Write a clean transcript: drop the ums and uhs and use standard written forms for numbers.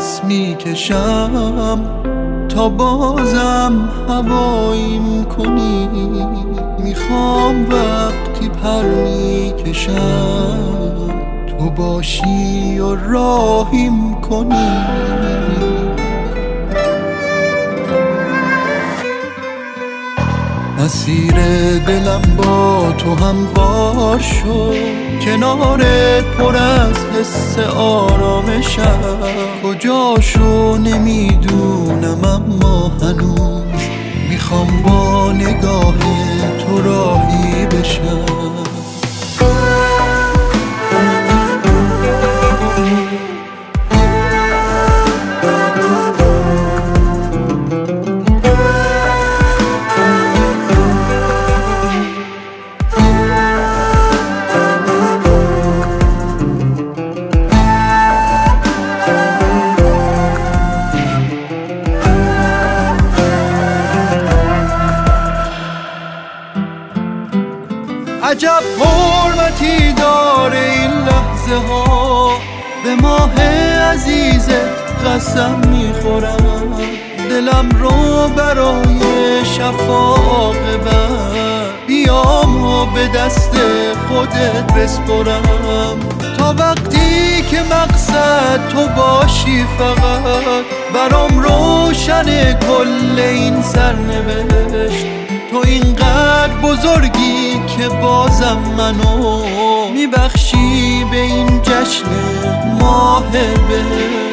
نفس میکشم تا بازم هواییم کنی. میخوام وقتی پر میکشم تو باشی و راهیم کنی. مسیر دلم با تو هموار شد، کنارت پر از حس آرامشم. کجاشو نمیدونم اما هنوز میخوام با نگاه تو راهی بشم. عجب حرمتی داره این لحظه ها، به ماه عزیزت قسم میخورم. دلم رو برای شفاق بیام و به دست خودت بسپرم. تا وقتی که مقصد تو باشی فقط برام روشن کل این سرنوشت. تو اینقدر بزرگی که بازم منو میبخشی به این جشن ماه بهشت.